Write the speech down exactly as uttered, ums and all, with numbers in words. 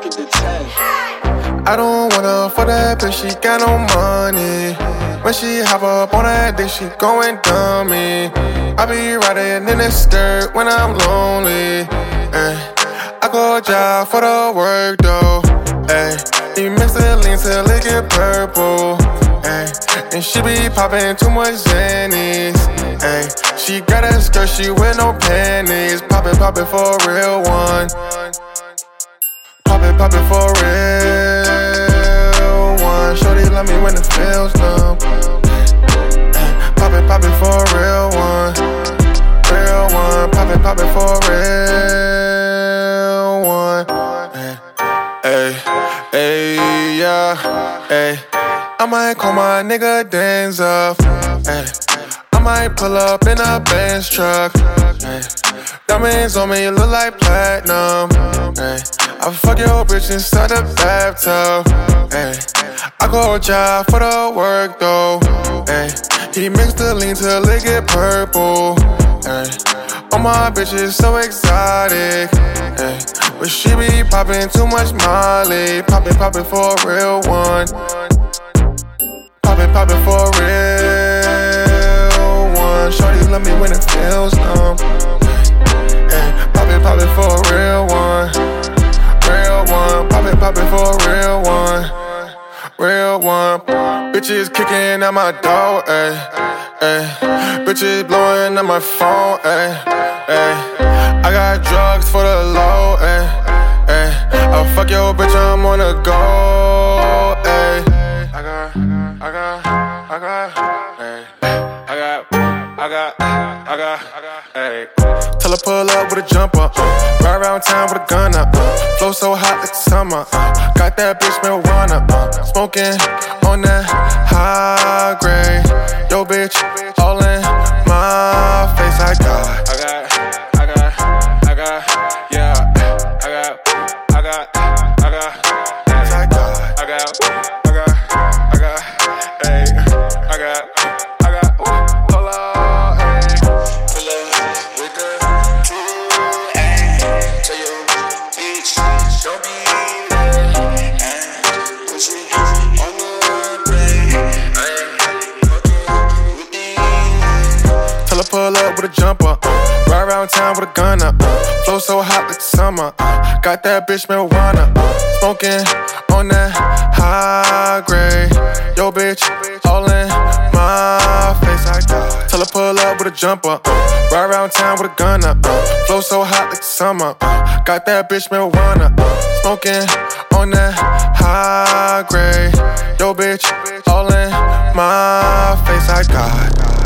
Look at the tag. I don't wanna fuck that bitch, she got no money. When she hop up on that dick, she going dummy. I be riding in the skirt when I'm lonely. Ay. I go job for the work though. Ay. He mix the lean till it get purple. Ay. And she be popping too much Xannies. Ay. She got a skirt, she wear no panties. Poppin', poppin' for a real one. Poppin', poppin' for real one. Shorty love me when it feels numb. Poppin', poppin' for a real one. Real one. Poppin', poppin' for a real one. Ay, ay, yeah, ay. I might call my nigga Denzel. Ay. I might pull up in a Benz truck. Ay. Diamonds on me look like platinum. Ay. I fuck your bitch inside the bathtub. Ay. I go job for the work though. Ay. He mixed the lean till it get purple. Ay. All my bitches so exotic. Ay. But she be poppin' too much Molly. Poppin', poppin' for a real one. Poppin', poppin' for a real one. Shorty love me when it feels numb. Ay. Poppin', poppin' for a real one. Real one, poppin', poppin' for a real one. Real one. Bitches kicking at my door, ayy, ayy. Bitches blowing up my phone, ayy, ayy. I got drugs for the low, ayy, ayy. I'll fuck your bitch, I'm on the go, ayy. I got, I got, I got, ayy. I got, I got, I got, ayy. Tell her pull up with a jumper, uh, ride around town with a gun up, uh, flow so hot like the summer, uh, got that bitch marijuana, uh, smoking on that high grade. Yo bitch, all in my face. I got, I got, I got, I got, yeah, I got, I got, I got, I got, I got, I got, I got, hey, I got, I got, pull up, hey, pull up with the two, hey, tell your bitch, don't be there, and put you on the play, hey, fucking with these. Tell her pull up with a jumper, uh, ride around town with a gun up, uh, flow so hot like the summer, uh, got that bitch marijuana, uh, smoking on that high grade. Yo bitch, all in my face. I got. Tell her pull up with a jumper, uh, ride around town with a gun up, uh, flow so hot like the summer, uh, got that bitch marijuana, uh, smoking on that high grade. Yo bitch, all in my face. I got.